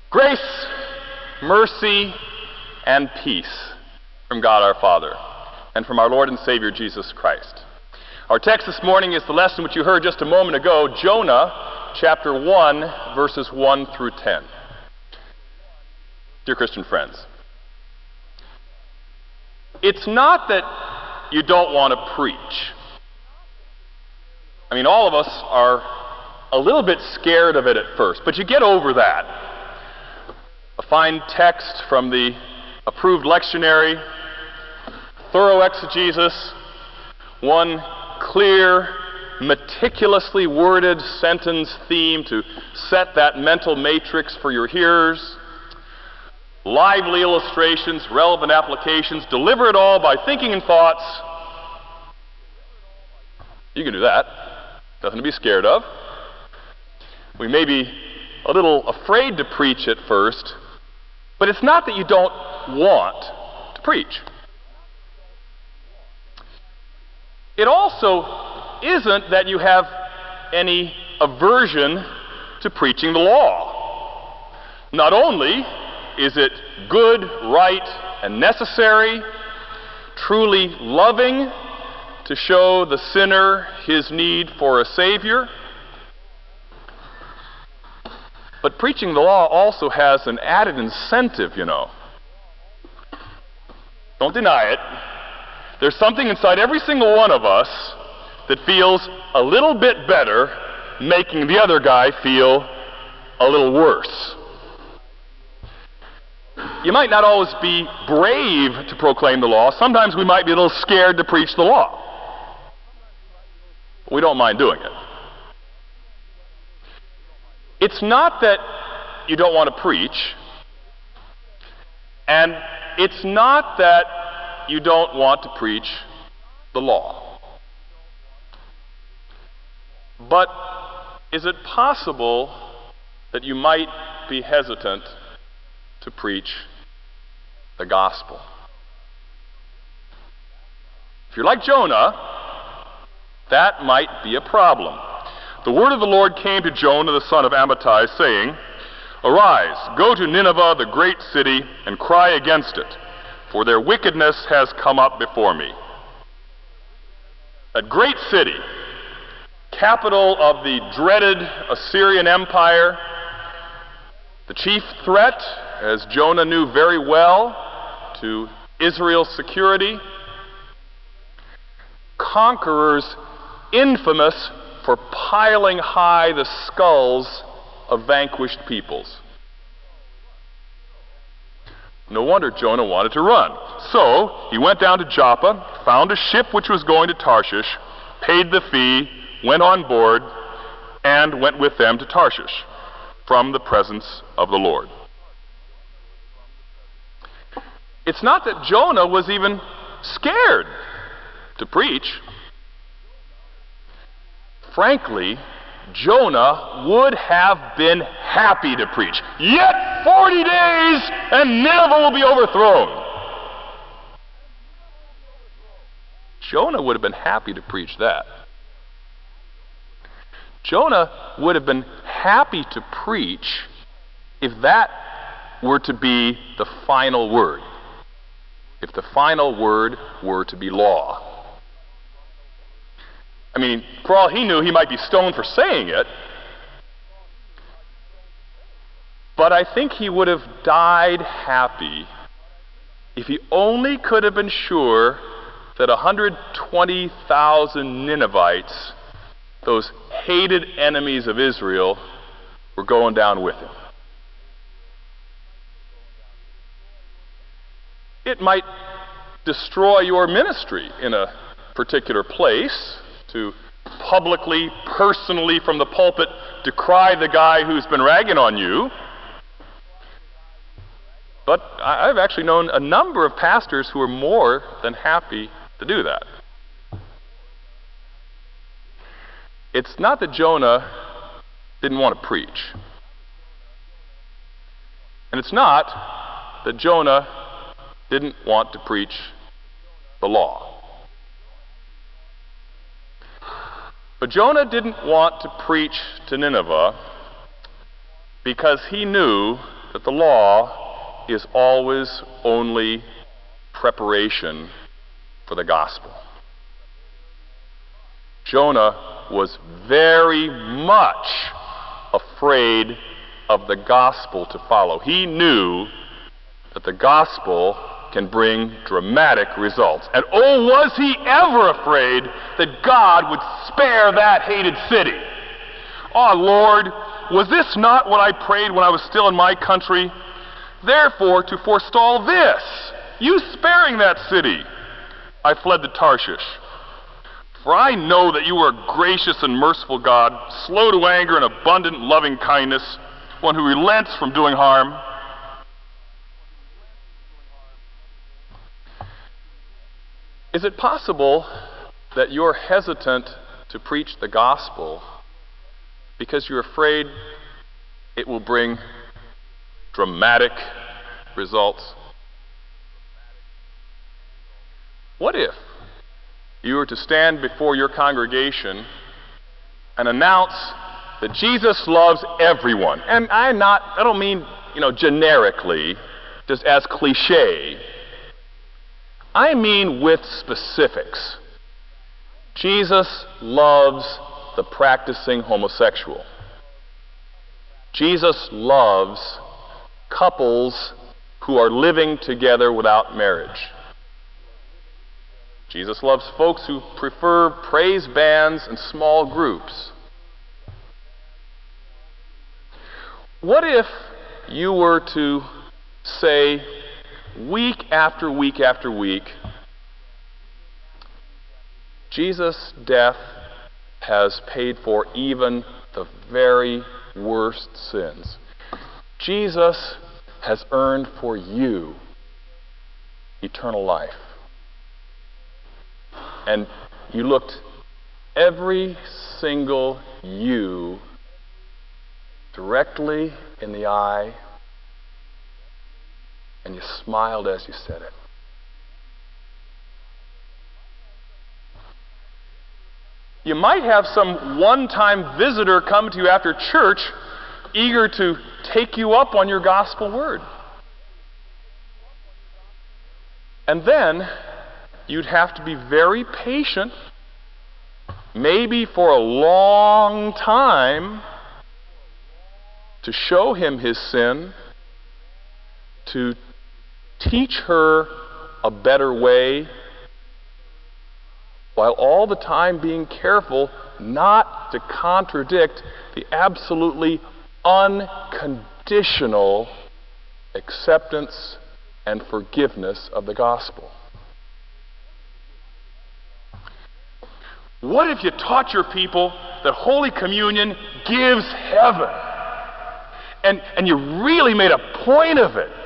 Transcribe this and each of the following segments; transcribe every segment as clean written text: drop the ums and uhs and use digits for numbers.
Grace, mercy, and peace from God our Father and from our Lord and Savior Jesus Christ. Our text this morning is the lesson which you heard just a moment ago, Jonah chapter 1, verses 1 through 10. Dear Christian friends, it's not that you don't want to preach. I mean, all of us are a little bit scared of it at first, but you get over that. A fine text from the approved lectionary, thorough exegesis, one clear, meticulously worded sentence theme to set that mental matrix for your hearers, lively illustrations, relevant applications, deliver it all by thinking and thoughts. You can do that. Nothing to be scared of. We may be a little afraid to preach at first, but it's not that you don't want to preach. It also isn't that you have any aversion to preaching the law. Not only is it good, right, and necessary, truly loving to show the sinner his need for a Savior, but preaching the law also has an added incentive, you know. Don't deny it. There's something inside every single one of us that feels a little bit better, making the other guy feel a little worse. You might not always be brave to proclaim the law. Sometimes we might be a little scared to preach the law. But we don't mind doing it. It's not that you don't want to preach, and it's not that you don't want to preach the law. But is it possible that you might be hesitant to preach the gospel? If you're like Jonah, that might be a problem. The word of the Lord came to Jonah the son of Amittai, saying, "Arise, go to Nineveh, the great city, and cry against it, for their wickedness has come up before me." That great city, capital of the dreaded Assyrian Empire, the chief threat, as Jonah knew very well, to Israel's security, conquerors infamous for piling high the skulls of vanquished peoples. No wonder Jonah wanted to run. So he went down to Joppa, found a ship which was going to Tarshish, paid the fee, went on board, and went with them to Tarshish from the presence of the Lord. It's not that Jonah was even scared to preach. Frankly, Jonah would have been happy to preach. Yet 40 days and Nineveh will be overthrown. Jonah would have been happy to preach that. Jonah would have been happy to preach if that were to be the final word. If the final word were to be law. I mean, for all he knew, he might be stoned for saying it. But I think he would have died happy if he only could have been sure that 120,000 Ninevites, those hated enemies of Israel, were going down with him. It might destroy your ministry in a particular place to publicly, personally, from the pulpit, decry the guy who's been ragging on you. But I've actually known a number of pastors who are more than happy to do that. It's not that Jonah didn't want to preach. And it's not that Jonah didn't want to preach the law. But Jonah didn't want to preach to Nineveh because he knew that the law is always only preparation for the gospel. Jonah was very much afraid of the gospel to follow. He knew that the gospel can bring dramatic results. And oh, was he ever afraid that God would spare that hated city. Oh, Lord, was this not what I prayed when I was still in my country? Therefore, to forestall this, you sparing that city, I fled to Tarshish. For I know that you are a gracious and merciful God, slow to anger and abundant in loving kindness, one who relents from doing harm. Is it possible that you're hesitant to preach the gospel because you're afraid it will bring dramatic results? What if you were to stand before your congregation and announce that Jesus loves everyone? And I don't mean, generically, just as cliche. I mean with specifics. Jesus loves the practicing homosexual. Jesus loves couples who are living together without marriage. Jesus loves folks who prefer praise bands and small groups. What if you were to say, week after week after week, Jesus' death has paid for even the very worst sins. Jesus has earned for you eternal life. And you looked every single you directly in the eye, and you smiled as you said it. You might have some one-time visitor come to you after church, eager to take you up on your gospel word. And then you'd have to be very patient, maybe for a long time, to show him his sin, to teach her a better way, while all the time being careful not to contradict the absolutely unconditional acceptance and forgiveness of the gospel. What if you taught your people that Holy Communion gives heaven? And you really made a point of it.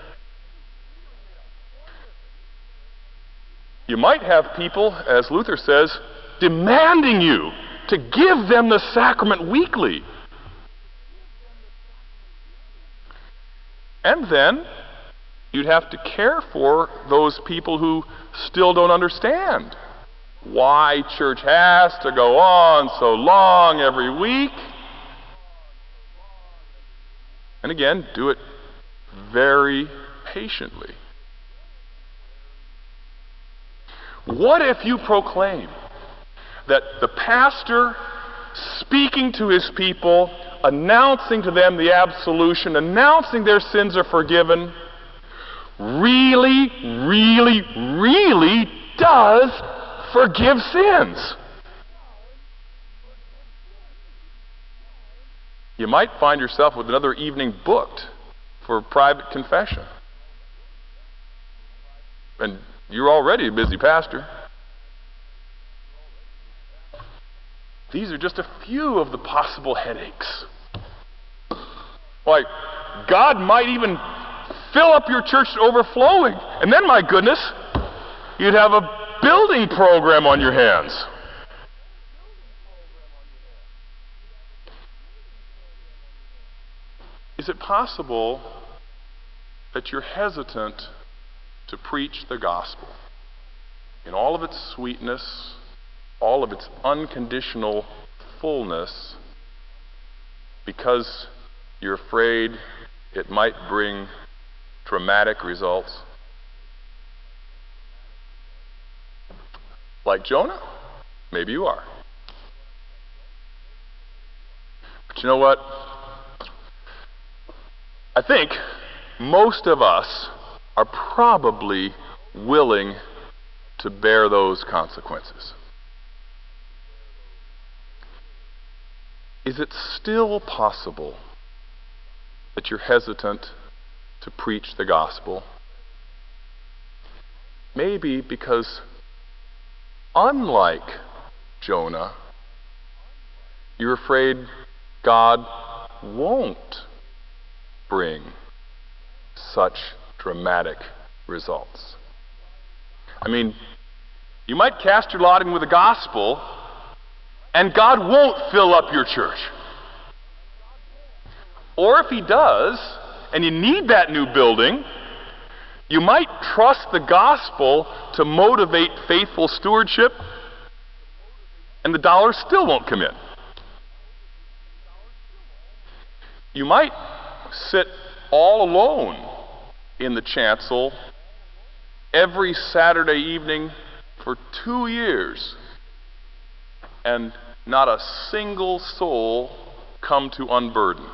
You might have people, as Luther says, demanding you to give them the sacrament weekly. And then you'd have to care for those people who still don't understand why church has to go on so long every week. And again, do it very patiently. What if you proclaim that the pastor speaking to his people, announcing to them the absolution, announcing their sins are forgiven, really, really, really does forgive sins? You might find yourself with another evening booked for private confession. And you're already a busy pastor. These are just a few of the possible headaches. Why, God might even fill up your church to overflowing. And then, my goodness, you'd have a building program on your hands. Is it possible that you're hesitant to preach the gospel in all of its sweetness, all of its unconditional fullness, because you're afraid it might bring dramatic results. Like Jonah? Maybe you are. But you know what? I think most of us are probably willing to bear those consequences. Is it still possible that you're hesitant to preach the gospel? Maybe because, unlike Jonah, you're afraid God won't bring such dramatic results. I mean, you might cast your lot in with the gospel, and God won't fill up your church. Or if He does, and you need that new building, you might trust the gospel to motivate faithful stewardship, and the dollars still won't come in. You might sit all alone in the chancel every Saturday evening for 2 years, and not a single soul come to unburden.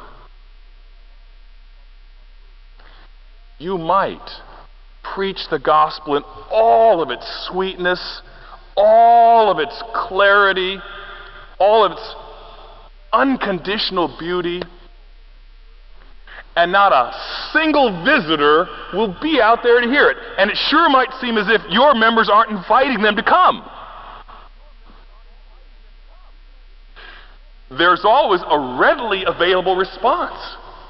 You might preach the gospel in all of its sweetness, all of its clarity, all of its unconditional beauty, and not a single visitor will be out there to hear it. And it sure might seem as if your members aren't inviting them to come. There's always a readily available response.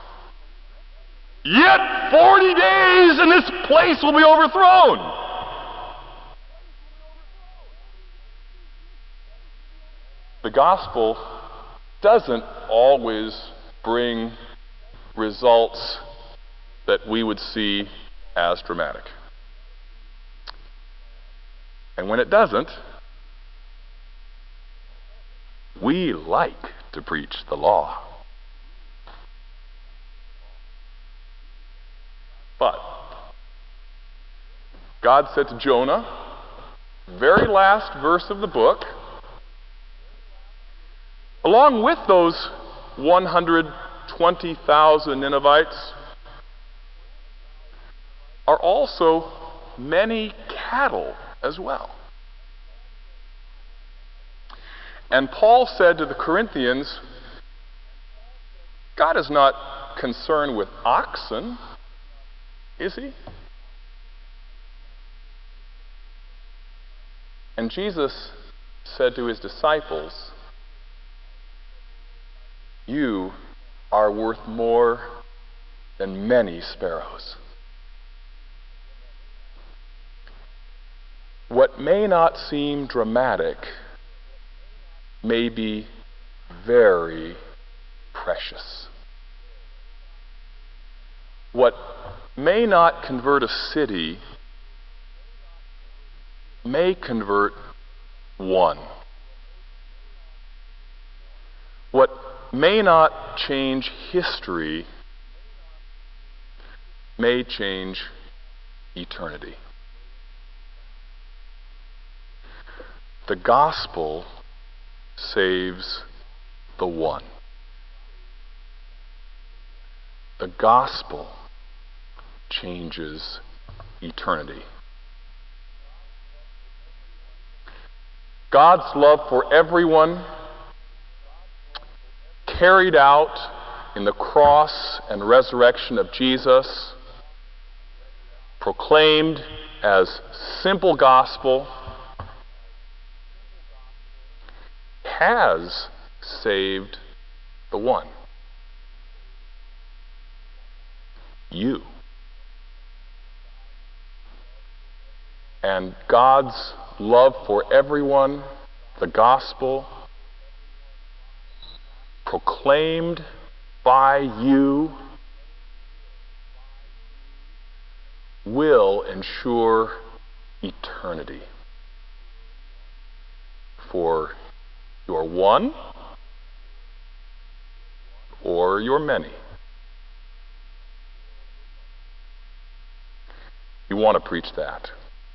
Yet 40 days and this place will be overthrown. The gospel doesn't always bring results that we would see as dramatic. And when it doesn't, we like to preach the law. But God said to Jonah, very last verse of the book, along with those 120,000 Ninevites are also many cattle as well. And Paul said to the Corinthians, God is not concerned with oxen, is He? And Jesus said to His disciples, you are worth more than many sparrows. What may not seem dramatic may be very precious. What may not convert a city may convert one. What may not change history may change eternity. The gospel saves the one. The gospel changes eternity. God's love for everyone, carried out in the cross and resurrection of Jesus, proclaimed as simple gospel, has saved the one. You. And God's love for everyone, the gospel, proclaimed by you, will ensure eternity for your one or your many. You want to preach that.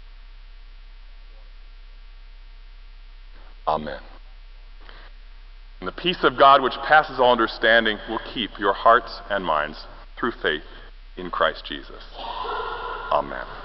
Amen. And the peace of God, which passes all understanding, will keep your hearts and minds through faith in Christ Jesus. Amen.